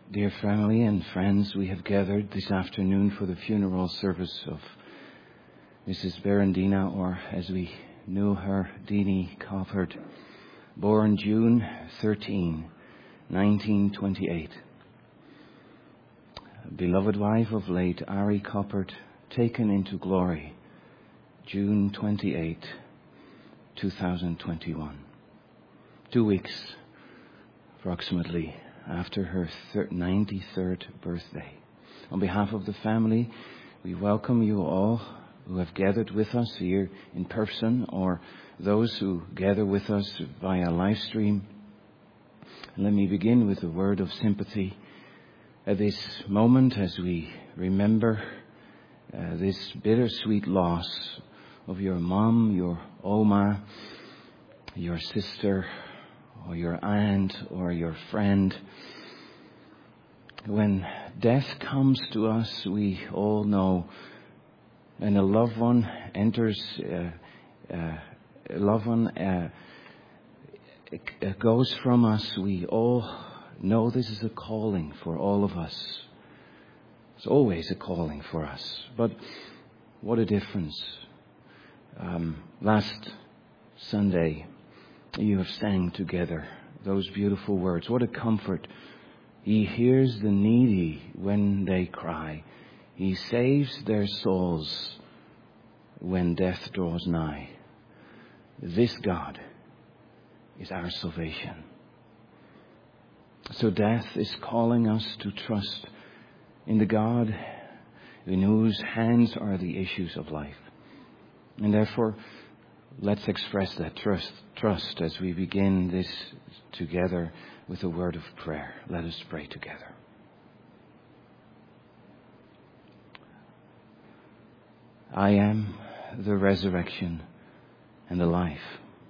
Dear family and friends, we have gathered this afternoon for the funeral service of Mrs. Berendina, or as we knew her, Dini Coppert, born June 13, 1928. Beloved wife of late Ari Coppert, taken into glory, June 28, 2021. 2 weeks, approximately, after her 93rd birthday. On behalf of the family, we welcome you all who have gathered with us here in person or those who gather with us via live stream. Let me begin with a word of sympathy at this moment as we remember this bittersweet loss of your mom, your Oma, your sister, or your aunt, or your friend. When death comes to us, we all know, and a loved one goes from us, we all know this is a calling for all of us. It's always a calling for us. But what a difference. Last Sunday, you have sang together those beautiful words. What a comfort. He hears the needy when they cry. He saves their souls when death draws nigh. This God is our salvation. So death is calling us to trust in the God in whose hands are the issues of life. And therefore, let's express that trust as we begin this together with a word of prayer. Let us pray together. I am the resurrection and the life.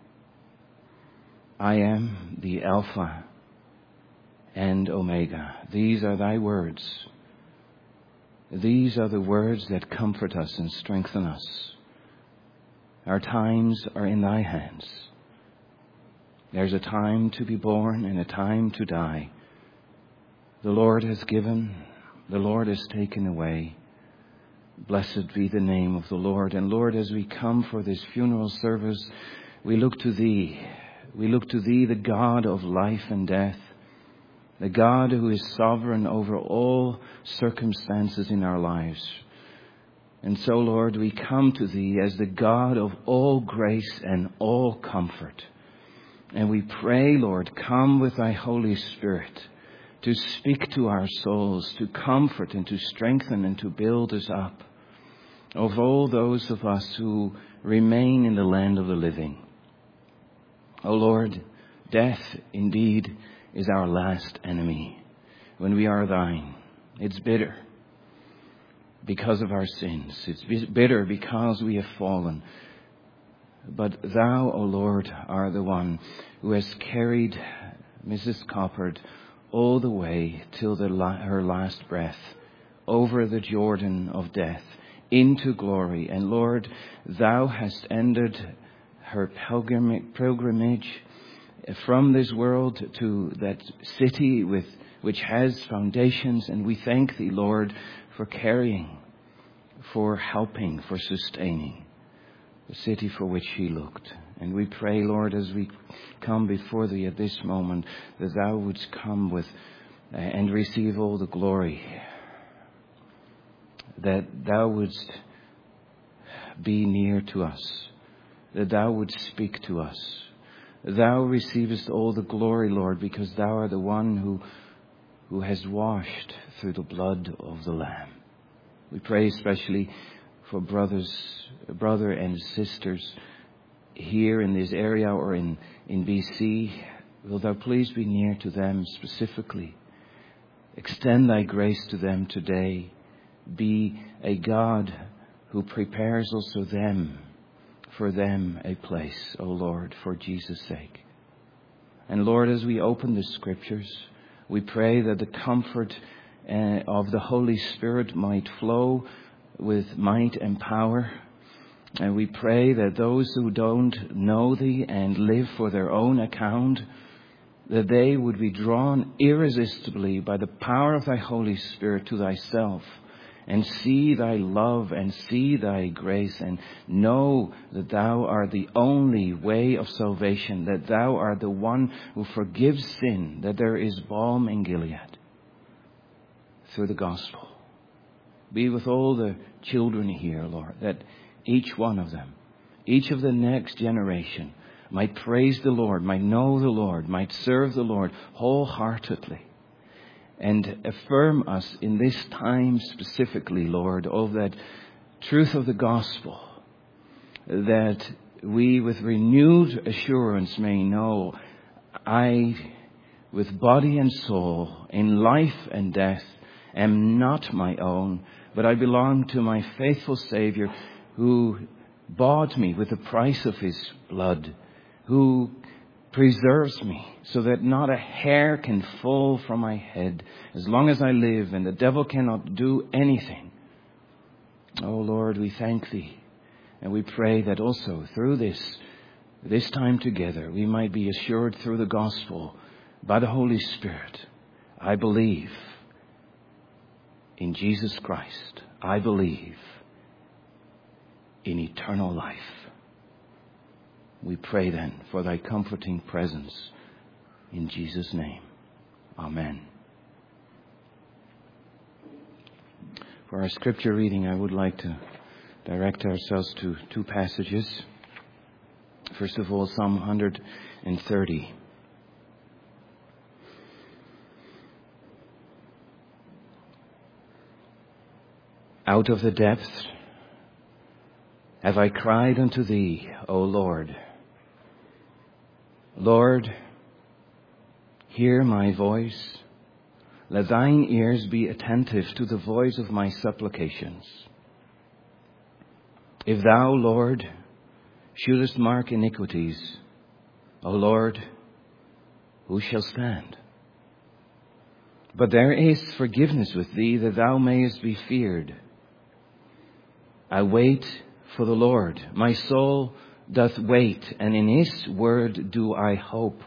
I am the Alpha and Omega. These are thy words. These are the words that comfort us and strengthen us. Our times are in thy hands. There's a time to be born and a time to die. The Lord has given, the Lord has taken away. Blessed be the name of the Lord. And Lord, as we come for this funeral service, we look to thee. We look to thee, the God of life and death, the God who is sovereign over all circumstances in our lives. And so, Lord, we come to thee as the God of all grace and all comfort. And we pray, Lord, come with thy Holy Spirit to speak to our souls, to comfort and to strengthen and to build us up. Of all those of us who remain in the land of the living. O Lord, death indeed is our last enemy when we are thine. It's bitter because of our sins. It's bitter because we have fallen. But thou, O Lord, are the one who has carried Mrs. Coppert all the way till her last breath over the Jordan of death into glory. And Lord, thou hast ended her pilgrimage from this world to that city which has foundations. And we thank thee, Lord, for carrying, for helping, for sustaining the city for which he looked. And we pray, Lord, as we come before thee at this moment, that thou wouldst come with and receive all the glory, that thou wouldst be near to us, that thou wouldst speak to us. Thou receivest all the glory, Lord, because thou art the one who has washed through the blood of the Lamb. We pray especially for brother and sisters here in this area or in BC. Will thou please be near to them specifically. Extend thy grace to them today. Be a God who prepares also for them a place, O Lord, for Jesus' sake. And Lord, as we open the scriptures, we pray that the comfort of the Holy Spirit might flow with might and power. And we pray that those who don't know thee and live for their own account that they would be drawn irresistibly by the power of thy Holy Spirit to thyself, and see thy love and see thy grace, and know that thou art the only way of salvation, that thou art the one who forgives sin, that there is balm in Gilead through the gospel. Be with all the children here, Lord, that each one of them, each of the next generation, might praise the Lord, might know the Lord, might serve the Lord wholeheartedly. And affirm us in this time specifically, Lord, of that truth of the gospel, that we with renewed assurance may know, I, with body and soul, in life and death, am not my own, but I belong to my faithful Savior, who bought me with the price of his blood, who preserves me so that not a hair can fall from my head as long as I live, and the devil cannot do anything. Oh Lord, we thank thee, and we pray that also through this time together, we might be assured through the gospel by the Holy Spirit. I believe in Jesus Christ. I believe in eternal life. We pray then for thy comforting presence in Jesus' name. Amen. For our scripture reading, I would like to direct ourselves to two passages. First of all, Psalm 130. Out of the depths have I cried unto thee, O Lord. Lord, hear my voice. Let thine ears be attentive to the voice of my supplications. If thou, Lord, shouldest mark iniquities, O Lord, who shall stand? But there is forgiveness with thee, that thou mayest be feared. I wait for the Lord. My soul doth wait, and in his word do I hope.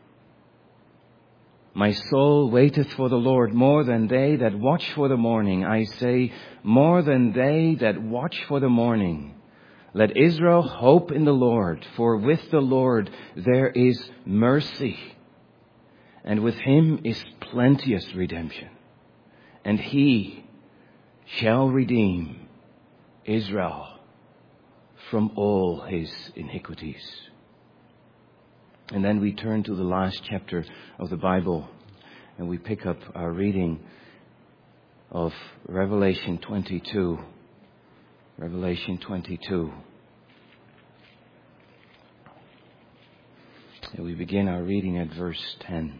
My soul waiteth for the Lord more than they that watch for the morning. I say, more than they that watch for the morning. Let Israel hope in the Lord, for with the Lord there is mercy, and with him is plenteous redemption. And he shall redeem Israel from all his iniquities. And then we turn to the last chapter of the Bible, and we pick up our reading of Revelation 22. Revelation 22. And we begin our reading at verse 10.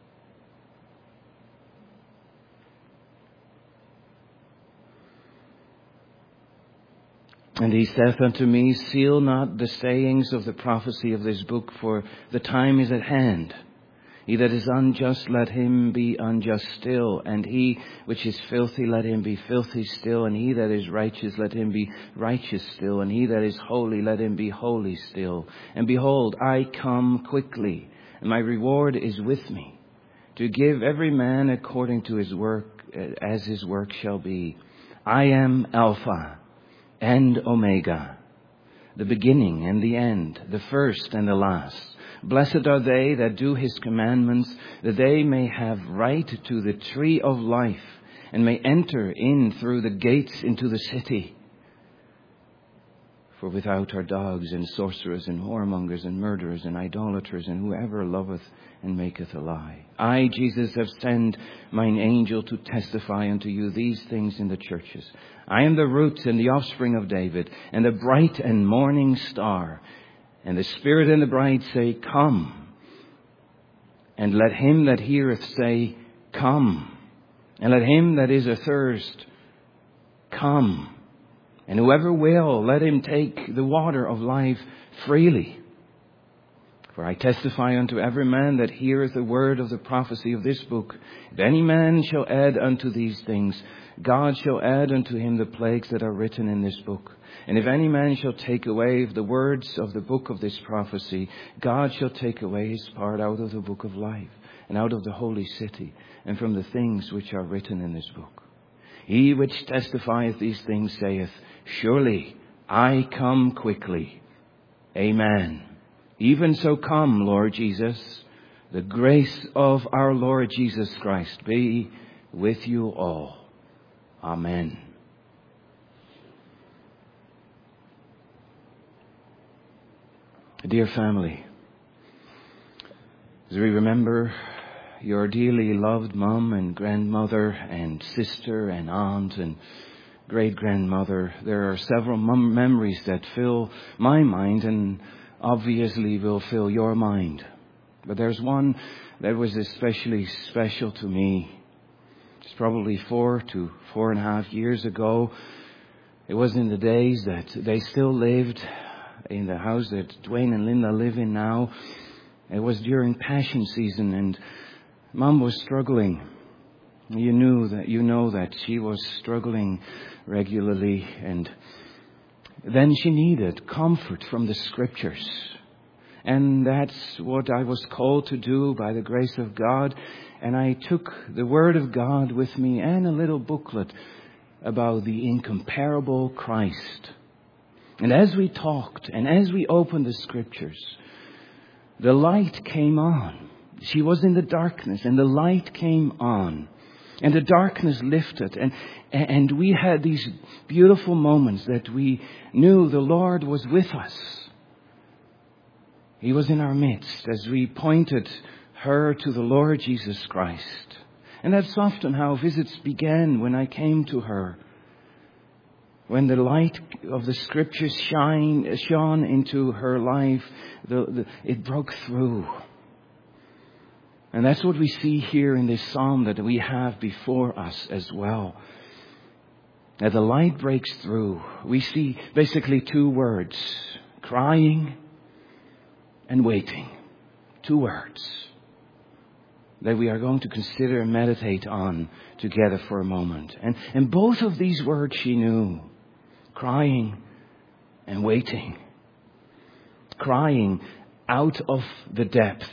And he saith unto me, seal not the sayings of the prophecy of this book, for the time is at hand. He that is unjust, let him be unjust still. And he which is filthy, let him be filthy still. And he that is righteous, let him be righteous still. And he that is holy, let him be holy still. And behold, I come quickly, and my reward is with me, to give every man according to his work, as his work shall be. I am Alpha and Omega, the beginning and the end, the first and the last. Blessed are they that do his commandments, that they may have right to the tree of life, and may enter in through the gates into the city. For without are dogs and sorcerers and whoremongers and murderers and idolaters and whoever loveth and maketh a lie. I, Jesus, have sent mine angel to testify unto you these things in the churches. I am the root and the offspring of David, and the bright and morning star. And the Spirit and the bride say, come. And let him that heareth say, come. And let him that is athirst come. And whoever will, let him take the water of life freely. For I testify unto every man that heareth the word of the prophecy of this book, if any man shall add unto these things, God shall add unto him the plagues that are written in this book. And if any man shall take away the words of the book of this prophecy, God shall take away his part out of the book of life, and out of the holy city, and from the things which are written in this book. He which testifieth these things saith, Surely I come quickly. Amen. Even so come, Lord Jesus. The grace of our Lord Jesus Christ be with you all. Amen. Dear family, as we remember your dearly loved mum and grandmother and sister and aunt and great-grandmother, there are several memories that fill my mind and obviously will fill your mind. But there's one that was especially special to me. It's probably 4 to 4.5 years ago. It was in the days that they still lived in the house that Dwayne and Linda live in now. It was during Passion season, and Mom was struggling. You know that she was struggling regularly, and then she needed comfort from the Scriptures. And that's what I was called to do by the grace of God. And I took the Word of God with me and a little booklet about the incomparable Christ. And as we talked and as we opened the Scriptures, the light came on. She was in the darkness and the light came on. And the darkness lifted. And we had these beautiful moments that we knew the Lord was with us. He was in our midst as we pointed her to the Lord Jesus Christ. And that's often how visits began when I came to her. When the light of the Scriptures shone into her life, it broke through. And that's what we see here in this psalm that we have before us as well. As the light breaks through, we see basically 2 words: crying and waiting. 2 words that we are going to consider and meditate on together for a moment. And both of these words she knew: crying and waiting. Crying out of the depth.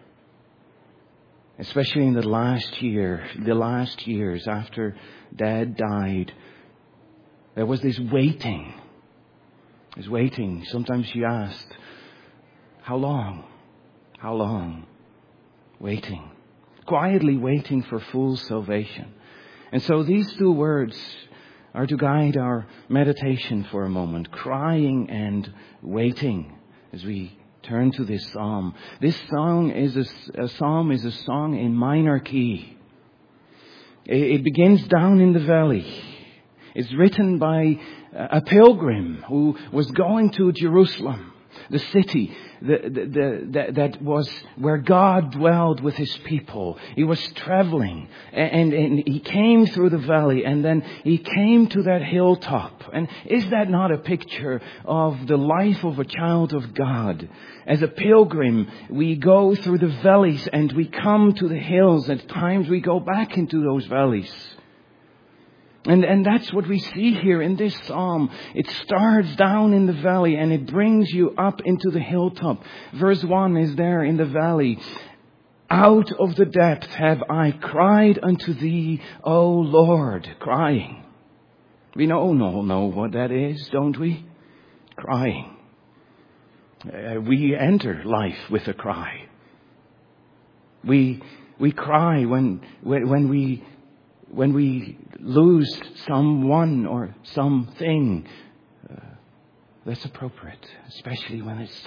Especially in the last years after Dad died, there was this waiting. This waiting. Sometimes she asked, how long? How long? Waiting. Quietly waiting for full salvation. And so these 2 words are to guide our meditation for a moment. Crying and waiting as we turn to this psalm. This song is a song in minor key. It begins down in the valley. It's written by a pilgrim who was going to Jerusalem, the city that was where God dwelled with His people. He was traveling and he came through the valley and then he came to that hilltop. And is that not a picture of the life of a child of God? As a pilgrim, we go through the valleys and we come to the hills. At times we go back into those valleys. And that's what we see here in this psalm. It starts down in the valley and it brings you up into the hilltop. Verse 1 is there in the valley. Out of the depth have I cried unto thee, O Lord. Crying. We know what that is, don't we? Crying. We enter life with a cry. We cry when we lose someone or something that's appropriate, especially when it's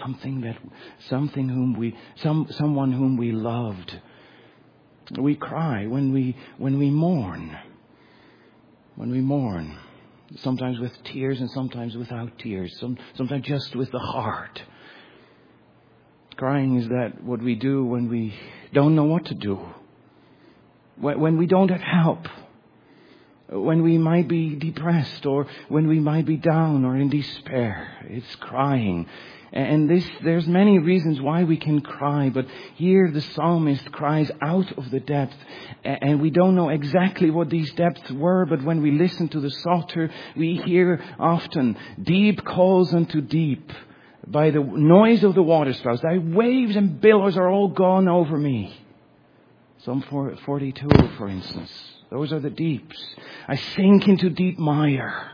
someone whom we loved. We cry when we mourn. When we mourn, sometimes with tears and sometimes without tears, sometimes just with the heart. Crying is that what we do when we don't know what to do. When we don't have help. when we might be depressed or when we might be down or in despair. It's crying. And there's many reasons why we can cry, but here the psalmist cries out of the depth. And we don't know exactly what these depths were, but when we listen to the Psalter, we hear often, deep calls unto deep by the noise of the waterspouts. Thy waves and billows are all gone over me. Psalm 42, for instance. Those are the deeps. I sink into deep mire.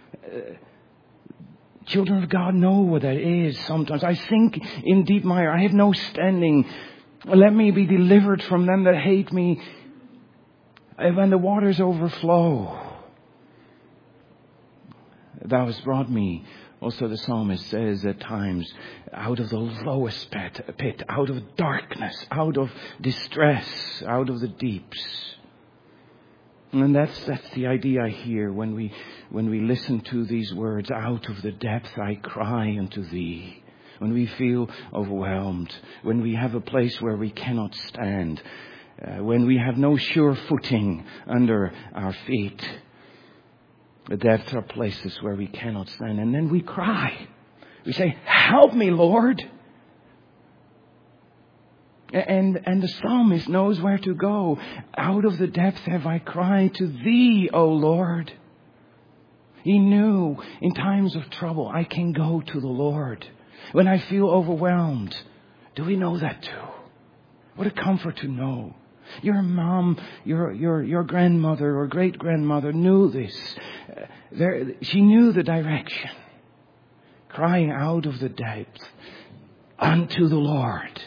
Children of God know what that is sometimes. I sink in deep mire. I have no standing. Let me be delivered from them that hate me. When the waters overflow, thou hast brought me, also the psalmist says at times, out of the lowest pit, out of darkness, out of distress, out of the deeps. And that's the idea I hear when we listen to these words. Out of the depth I cry unto thee. When we feel overwhelmed, when we have a place where we cannot stand, when we have no sure footing under our feet. The depths are places where we cannot stand, and then we cry. We say, "Help me, Lord." And the psalmist knows where to go. Out of the depths have I cried to thee, O Lord. He knew in times of trouble I can go to the Lord. When I feel overwhelmed, do we know that too? What a comfort to know. Your mom, your grandmother or great-grandmother knew this. She knew the direction. Crying out of the depths unto the Lord.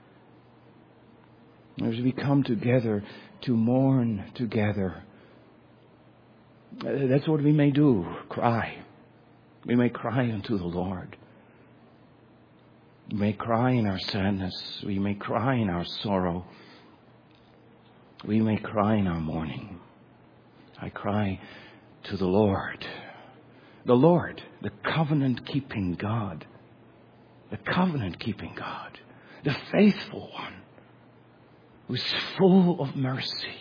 As we come together to mourn together, that's what we may do, cry. We may cry unto the Lord. We may cry in our sadness. We may cry in our sorrow. We may cry in our mourning. I cry to the Lord. The Lord, the covenant-keeping God. The covenant-keeping God. The faithful one. Who's full of mercy.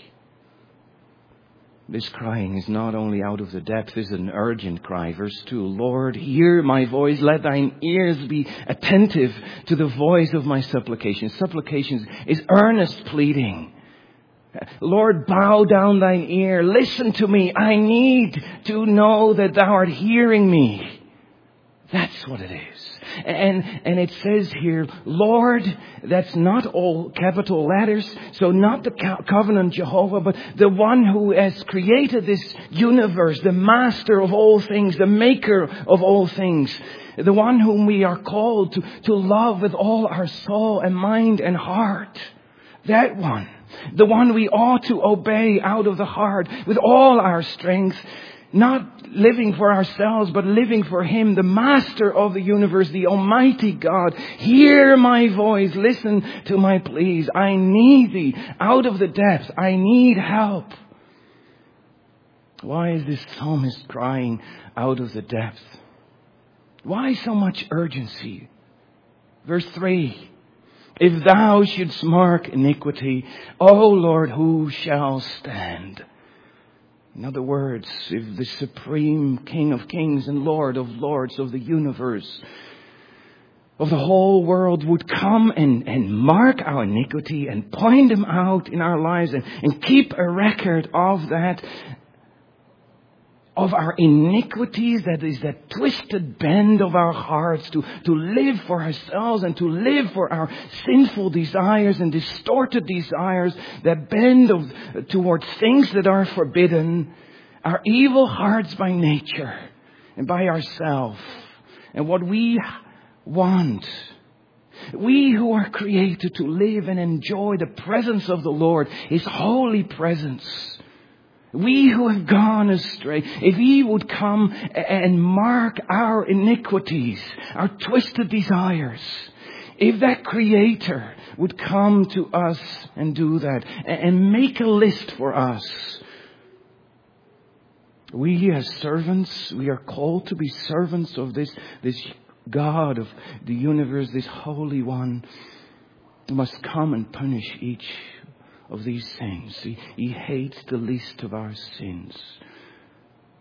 This crying is not only out of the depth, it's an urgent cry. Verse 2, Lord, hear my voice. Let thine ears be attentive to the voice of my supplications. Supplications is earnest pleading. Lord, bow down thine ear. Listen to me. I need to know that thou art hearing me. That's what it is. And it says here, Lord, that's not all capital letters. So not the covenant Jehovah, but the one who has created this universe, the master of all things, the maker of all things. The one whom we are called to love with all our soul and mind and heart. That one. The one we ought to obey out of the heart with all our strength. Not living for ourselves, but living for Him, the Master of the universe, the Almighty God. Hear my voice. Listen to my pleas. I need Thee out of the depths. I need help. Why is this psalmist crying out of the depths? Why so much urgency? Verse 3. If Thou shouldst mark iniquity, O Lord, who shall stand? In other words, if the supreme King of kings and Lord of lords of the universe, of the whole world, would come and mark our iniquity and point them out in our lives and keep a record of that, of our iniquities, that is that twisted bend of our hearts to live for ourselves and to live for our sinful desires and distorted desires, that bend towards things that are forbidden, our evil hearts by nature and by ourselves, and what we want. We who are created to live and enjoy the presence of the Lord, His holy presence. We who have gone astray, if He would come and mark our iniquities, our twisted desires, if that Creator would come to us and do that and make a list for us, we as servants, we are called to be servants of this God of the universe, this Holy One, who must come and punish each of these sins. He hates the least of our sins.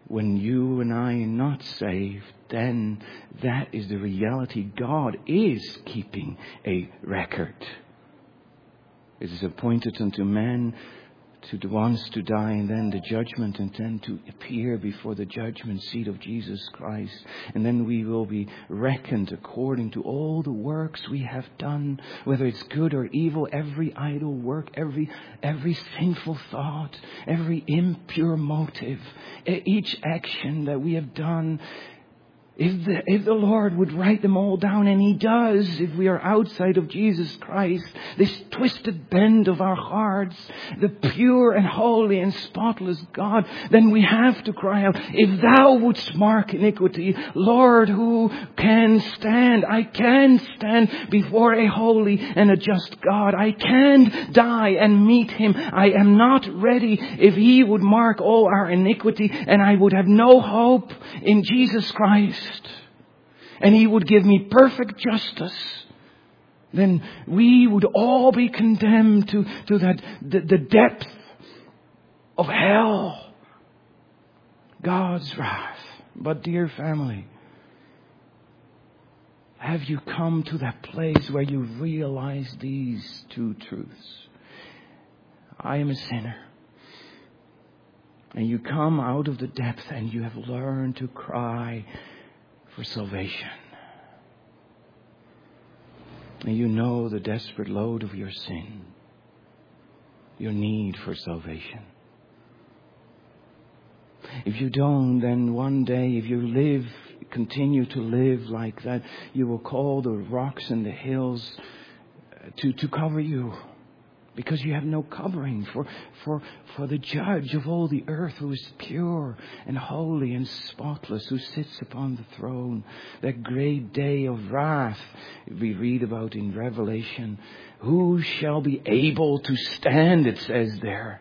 when you and I are not saved, then that is the reality. God is keeping a record. It is appointed unto men to once to die, and then the judgment, and then to appear before the judgment seat of Jesus Christ. And then we will be reckoned according to all the works we have done, whether it's good or evil, every idle work, every sinful thought, every impure motive, each action that we have done. If the Lord would write them all down, and He does, if we are outside of Jesus Christ, this twisted bend of our hearts, the pure and holy and spotless God, then we have to cry out, if Thou wouldst mark iniquity, Lord, who can stand? I can stand before a holy and a just God. I can die and meet Him. I am not ready if He would mark all our iniquity, and I would have no hope in Jesus Christ. And He would give me perfect justice. Then we would all be condemned to the depth of hell, God's wrath. But dear family, have you come to that place where you realize these two truths? I am a sinner. And you come out of the depth and you have learned to cry for salvation. And you know the desperate load of your sin, your need for salvation. If you don't, then one day, if you continue to live like that, you will call the rocks and the hills to cover you. Because you have no covering for the judge of all the earth, who is pure and holy and spotless, who sits upon the throne. That great day of wrath we read about in Revelation. Who shall be able to stand, it says there.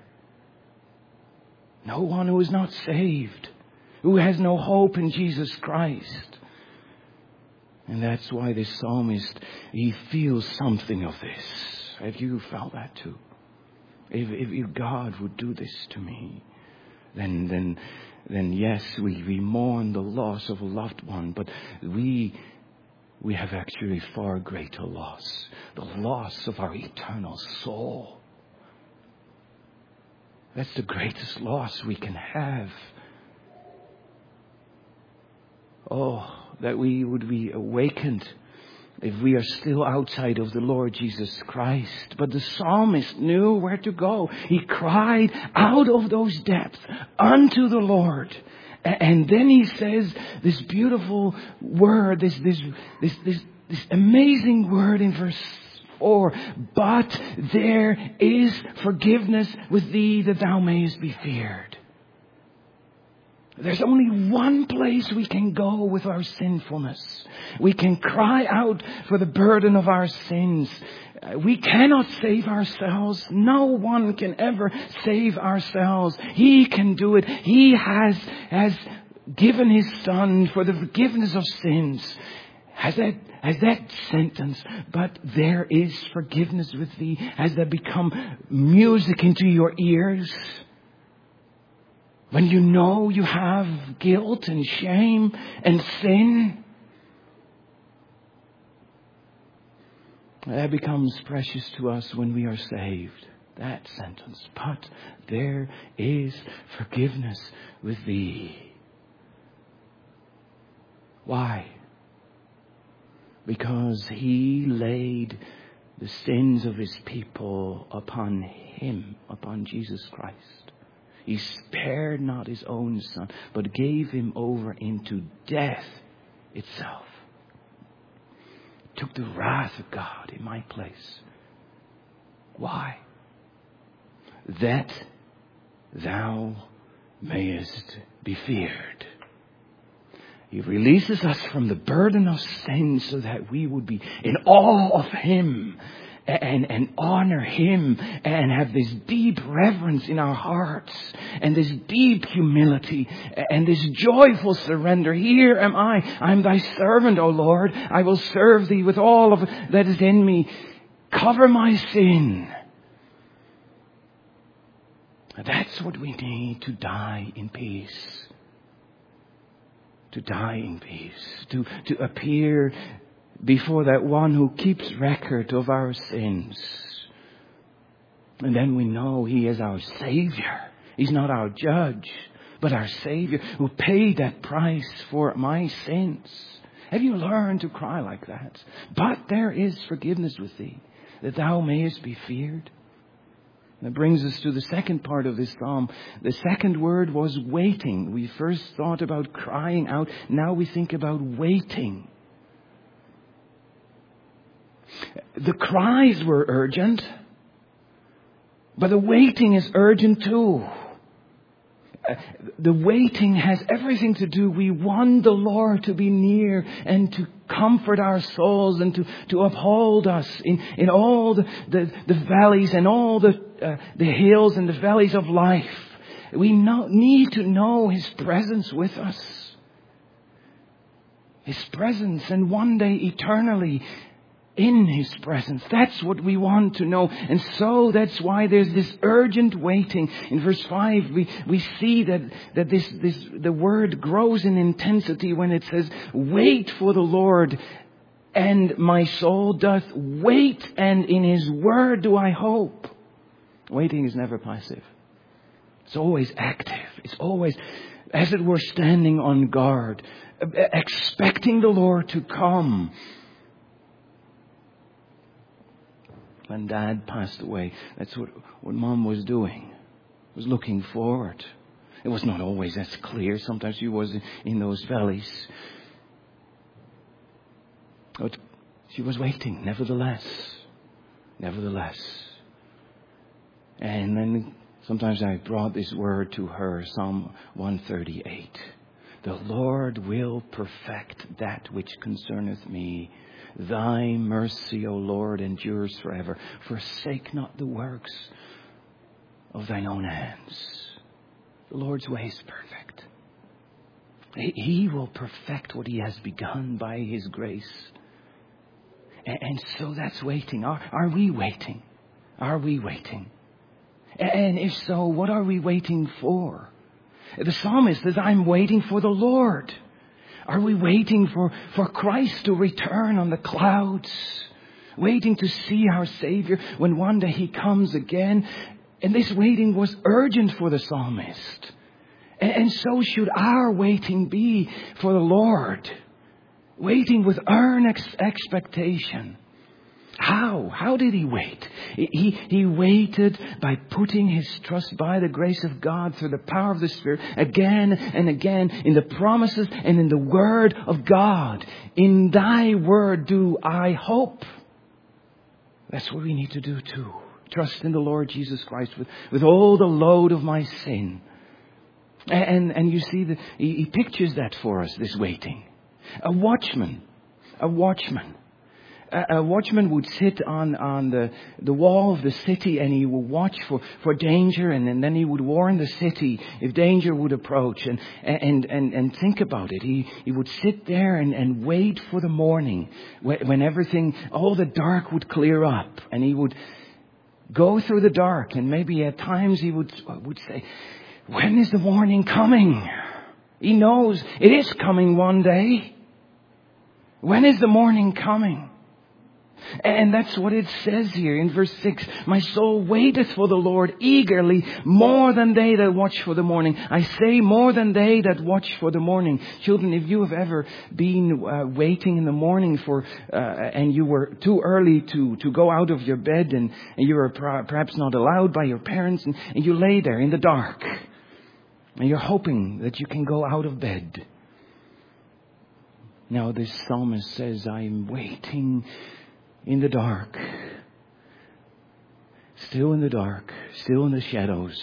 No one who is not saved, who has no hope in Jesus Christ. And that's why this psalmist, he feels something of this. Have you felt that too? If God would do this to me, then yes, we mourn the loss of a loved one, but we have actually far greater loss. The loss of our eternal soul. That's the greatest loss we can have. Oh, that we would be awakened if we are still outside of the Lord Jesus Christ. But the psalmist knew where to go. He cried out of those depths unto the Lord. And then he says this beautiful word, this amazing word in verse 4. But there is forgiveness with thee, that thou mayest be feared. There's only one place we can go with our sinfulness. We can cry out for the burden of our sins. We cannot save ourselves. No one can ever save ourselves. He can do it. He has given His Son for the forgiveness of sins. Has that sentence, but there is forgiveness with thee, has that become music into your ears? When you know you have guilt and shame and sin, that becomes precious to us when we are saved. That sentence. But there is forgiveness with thee. Why? Because He laid the sins of His people upon Him, upon Jesus Christ. He spared not His own Son, but gave Him over into death itself. Took the wrath of God in my place. Why? That thou mayest be feared. He releases us from the burden of sin so that we would be in awe of Him and honor Him and have this deep reverence in our hearts and this deep humility and this joyful surrender. Here am I. I'm Thy servant, O Lord. I will serve Thee with all of that is in me. Cover my sin. That's what we need to die in peace. to die in peace, to appear before that one who keeps record of our sins. And then we know He is our Savior. He's not our judge, but our Savior who paid that price for my sins. Have you learned to cry like that? But there is forgiveness with thee, that thou mayest be feared. That brings us to the second part of this psalm. The second word was waiting. We first thought about crying out. Now we think about waiting. The cries were urgent, but the waiting is urgent too. The waiting has everything to do. We want the Lord to be near and to comfort our souls and to uphold us in all the valleys and all the hills and the valleys of life. We need to know His presence with us. His presence, and one day eternally in His presence. That's what we want to know. And so that's why there's this urgent waiting. In verse 5, we see that the word grows in intensity when it says, wait for the Lord, and my soul doth wait, and in His word do I hope. Waiting is never passive. It's always active. It's always, as it were, standing on guard, expecting the Lord to come. When Dad passed away, that's what Mom was doing. Was looking forward. It was not always as clear. Sometimes she was in those valleys. But she was waiting, nevertheless. And then sometimes I brought this word to her, Psalm 138. The Lord will perfect that which concerneth me. Thy mercy, O Lord, endures forever. Forsake not the works of thine own hands. The Lord's way is perfect. He will perfect what He has begun by His grace. And so that's waiting. Are we waiting? Are we waiting? And if so, what are we waiting for? The psalmist says, I'm waiting for the Lord. Are we waiting for Christ to return on the clouds? Waiting to see our Savior when one day He comes again? And this waiting was urgent for the psalmist. And so should our waiting be for the Lord. Waiting with earnest expectation. How did He wait? He waited by putting His trust by the grace of God through the power of the Spirit again and again in the promises and in the Word of God. In Thy Word do I hope. That's what we need to do too. Trust in the Lord Jesus Christ with all the load of my sin. And you see that He pictures that for us, this waiting. A watchman would sit on the wall of the city, and he would watch for danger, and then he would warn the city if danger would approach, and think about it. He would sit there and wait for the morning when everything, all the dark would clear up, and he would go through the dark, and maybe at times he would say, when is the morning coming? He knows it is coming one day. When is the morning coming? And that's what it says here in verse 6. My soul waiteth for the Lord eagerly, more than they that watch for the morning. I say more than they that watch for the morning. Children, if you have ever been waiting in the morning and you were too early to go out of your bed, and you were perhaps not allowed by your parents, and you lay there in the dark, and you're hoping that you can go out of bed. Now this psalmist says, I'm waiting in the dark, still in the dark, still in the shadows.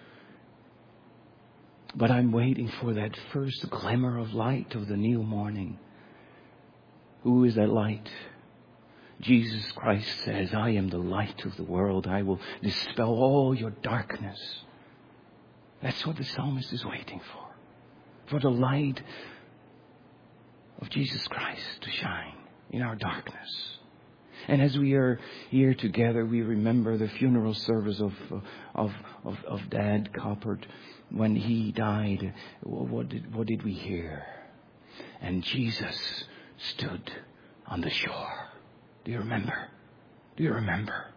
But I'm waiting for that first glimmer of light of the new morning. Who is that light? Jesus Christ says, I am the light of the world. I will dispel all your darkness. That's what the psalmist is waiting for the light of Jesus Christ to shine in our darkness. And as we are here together, we remember the funeral service of Dad Coppert when he died. What did we hear? And Jesus stood on the shore. Do you remember? Do you remember?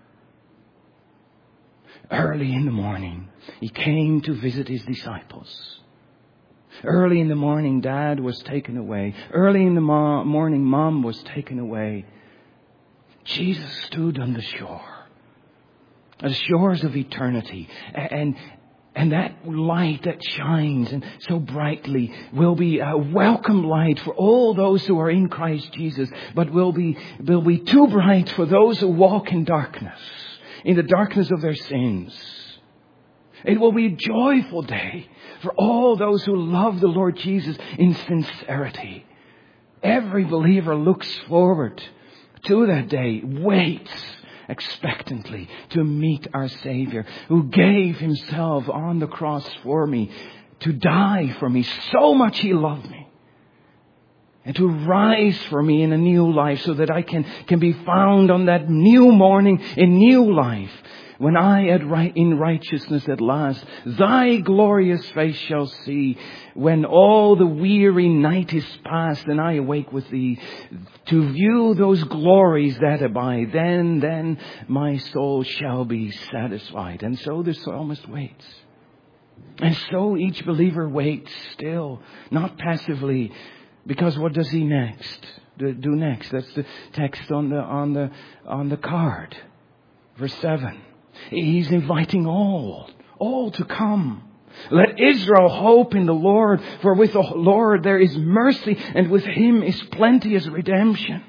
Early in the morning, he came to visit his disciples. Early in the morning, Dad was taken away. Early in the morning, Mom was taken away. Jesus stood on the shore. The shores of eternity. And that light that shines and so brightly will be a welcome light for all those who are in Christ Jesus, but will be too bright for those who walk in darkness, in the darkness of their sins. It will be a joyful day for all those who love the Lord Jesus in sincerity. Every believer looks forward to that day, waits expectantly to meet our Savior, who gave himself on the cross for me, to die for me. So much he loved me. And to rise for me in a new life so that I can be found on that new morning in new life. When I in righteousness at last, thy glorious face shall see. When all the weary night is past and I awake with thee, to view those glories that abide, then my soul shall be satisfied. And so the psalmist waits. And so each believer waits still, not passively. Because what does he do next? That's the text on the card. Verse 7. He's inviting all to come. Let Israel hope in the Lord, for with the Lord there is mercy, and with him is plenteous redemption.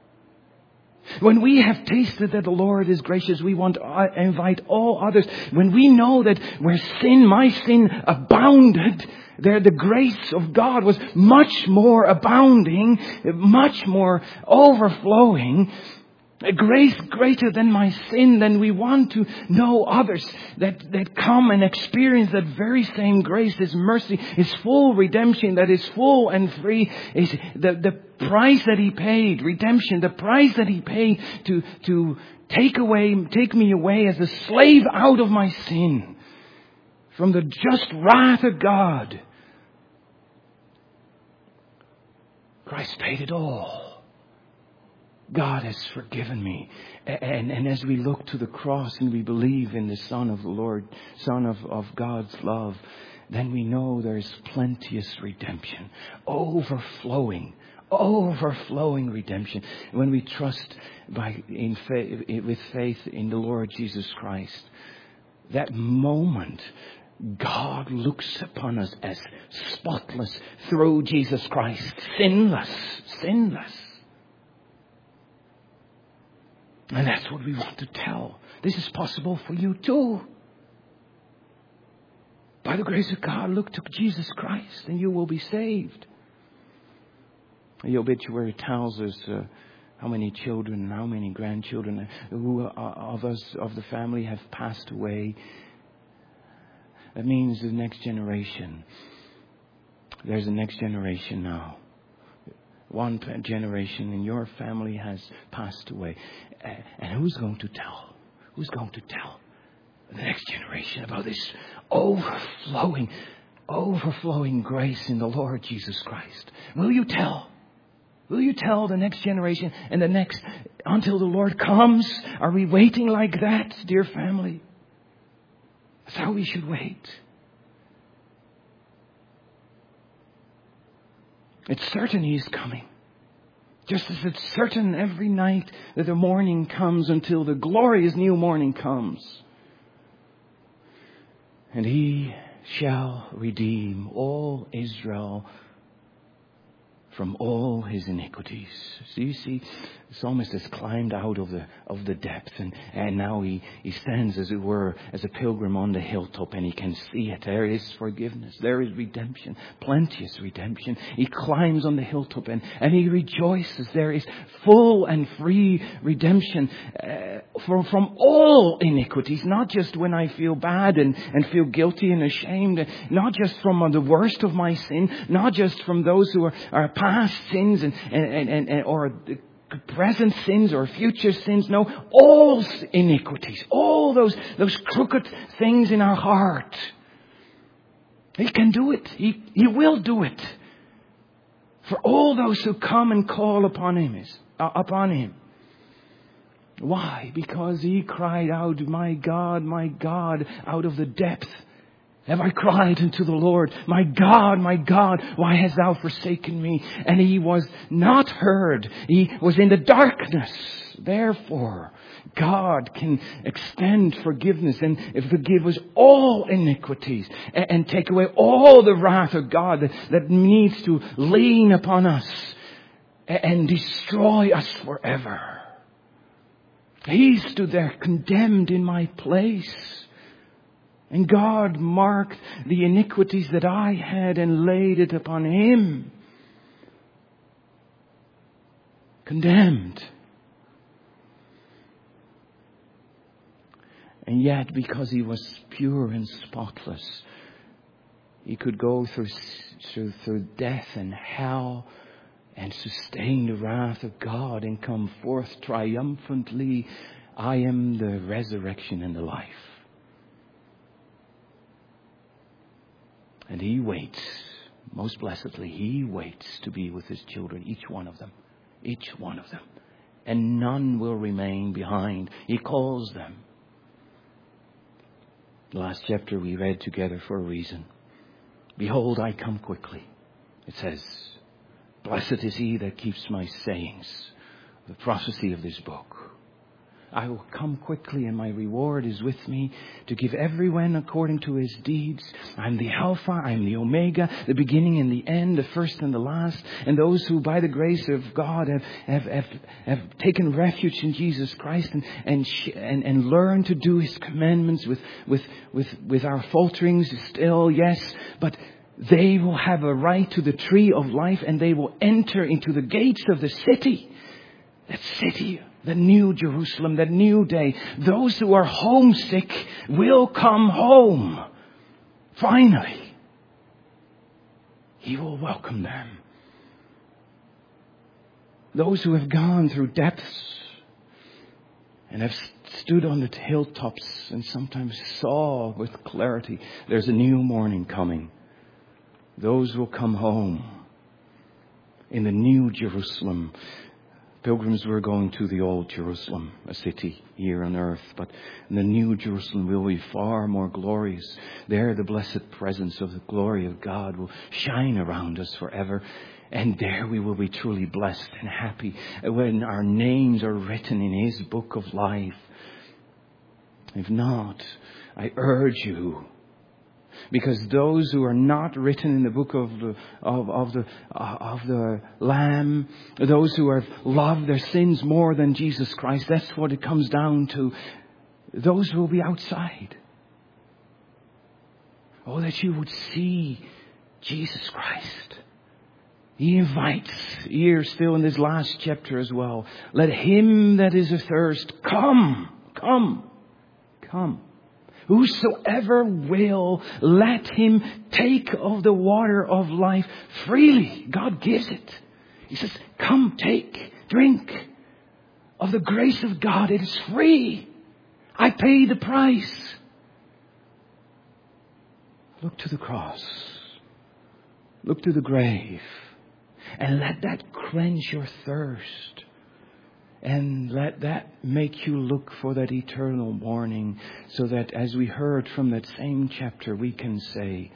When we have tasted that the Lord is gracious, we want to invite all others. When we know that where my sin abounded, there the grace of God was much more abounding, much more overflowing, a grace greater than my sin, then we want to know others that come and experience that very same grace, His mercy, His full redemption that is full and free, is the price that He paid, redemption, the price that He paid to take me away as a slave out of my sin from the just wrath of God. Christ paid it all. God has forgiven me. And as we look to the cross and we believe in the Son of the Lord, Son of God's love, then we know there is plenteous redemption, overflowing redemption. When we trust with faith in the Lord Jesus Christ, that moment God looks upon us as spotless through Jesus Christ, sinless. And that's what we want to tell. This is possible for you too. By the grace of God, look to Jesus Christ and you will be saved. The obituary tells us how many children and how many grandchildren who of the family have passed away. That means the next generation. There's a next generation now. One generation in your family has passed away. And who's going to tell? Who's going to tell the next generation about this overflowing grace in the Lord Jesus Christ? Will you tell? Will you tell the next generation and the next until the Lord comes? Are we waiting like that, dear family? That's how we should wait. It's certain He is coming. Just as it's certain every night that the morning comes until the glorious new morning comes. And He shall redeem all Israel from all his iniquities. So you see, the psalmist has climbed out of the depth and now he stands, as it were, as a pilgrim on the hilltop, and he can see it. There is forgiveness. There is redemption. Plenteous redemption. He climbs on the hilltop and he rejoices. There is full and free redemption from all iniquities. Not just when I feel bad and feel guilty and ashamed. Not just from the worst of my sin. Not just from those who are past sins and or present sins or future sins. No, all iniquities, all those crooked things in our heart. He can do it. He will do it. For all those who come and call upon Him. Why? Because he cried out, my God, out of the depth have I cried unto the Lord, my God, why hast thou forsaken me? And he was not heard. He was in the darkness. Therefore, God can extend forgiveness and forgive us all iniquities and take away all the wrath of God that needs to lean upon us and destroy us forever. He stood there condemned in my place. And God marked the iniquities that I had and laid it upon Him. Condemned. And yet, because He was pure and spotless, He could go through death and hell and sustain the wrath of God and come forth triumphantly. I am the resurrection and the life. And He waits, most blessedly, He waits to be with His children, each one of them. Each one of them. And none will remain behind. He calls them. The last chapter we read together for a reason. Behold, I come quickly. It says, blessed is he that keeps my sayings, the prophecy of this book. I will come quickly, and my reward is with me to give everyone according to his deeds. I'm the Alpha, I'm the Omega, the beginning and the end, the first and the last. And those who by the grace of God have taken refuge in Jesus Christ and learned to do His commandments with our falterings still, yes, but they will have a right to the tree of life, and they will enter into the gates of the city. That city, the new Jerusalem, that new day. Those who are homesick will come home. Finally, He will welcome them. Those who have gone through depths and have stood on the hilltops and sometimes saw with clarity there's a new morning coming. Those will come home in the new Jerusalem. Pilgrims were going to the old Jerusalem, a city here on earth, but the new Jerusalem will be far more glorious. There the blessed presence of the glory of God will shine around us forever. And there we will be truly blessed and happy when our names are written in His book of life. If not, I urge you, because those who are not written in the book of the Lamb, those who have loved their sins more than Jesus Christ, that's what it comes down to. Those will be outside. Oh, that you would see Jesus Christ. He invites here still in this last chapter as well. Let him that is athirst come. Whosoever will, let him take of the water of life freely. God gives it. He says, come, take, drink of the grace of God. It is free. I pay the price. Look to the cross. Look to the grave. And let that quench your thirst. And let that make you look for that eternal morning, so that as we heard from that same chapter, we can say,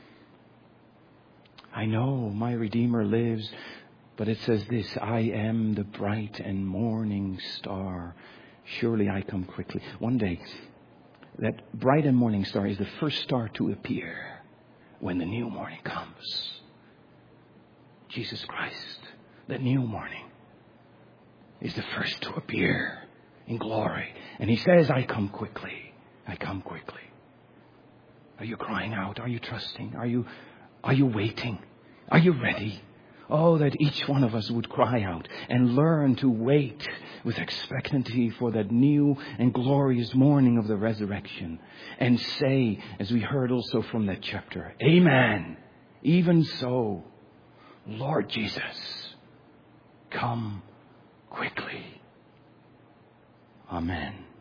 I know my Redeemer lives, but it says this, I am the bright and morning star. Surely I come quickly. One day, that bright and morning star is the first star to appear when the new morning comes. Jesus Christ, the new morning, is the first to appear in glory. And He says, I come quickly. I come quickly. Are you crying out? Are you trusting? Are you waiting? Are you ready? Oh, that each one of us would cry out and learn to wait with expectancy for that new and glorious morning of the resurrection. And say, as we heard also from that chapter, Amen. Even so, Lord Jesus, come quickly. Amen.